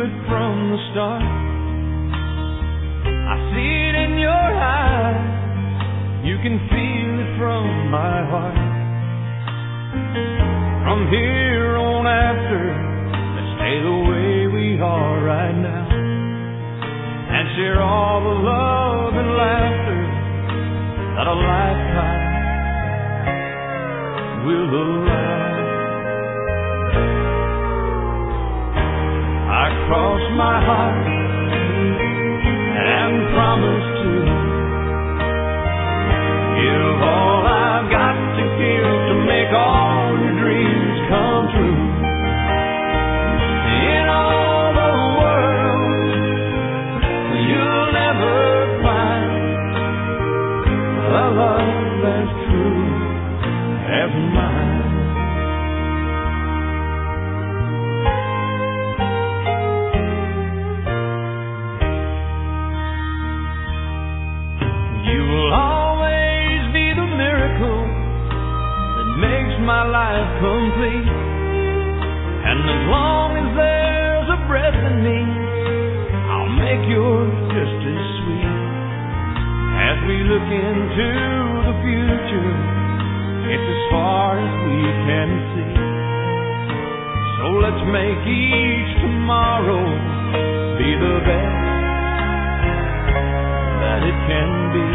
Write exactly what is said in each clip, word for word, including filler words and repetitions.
it from the start. I see it in your eyes. You can feel it from my heart. From here on after, let's stay the way we are right now, and share all the love and laughter that a lifetime will allow. I cross my heart and promise to give all I've got to give to make all your dreams come true. In all the world, you'll never find a love as true as mine. You will always be the miracle that makes my life complete. And as long as there's a breath in me, I'll make yours just as sweet. As we look into the future, it's as far as we can see. So let's make each tomorrow be the best that it can be.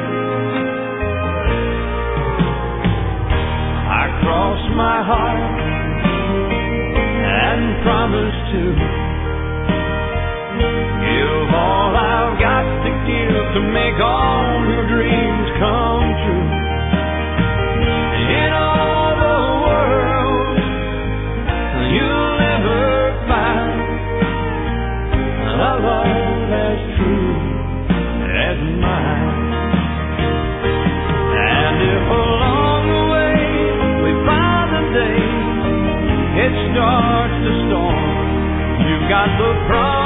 I cross my heart and promise to give all I've got to give to make all your dreams come true. In all the world, you'll never find a love as true as mine. And if along the way we find a day it starts to storm, you've got the promise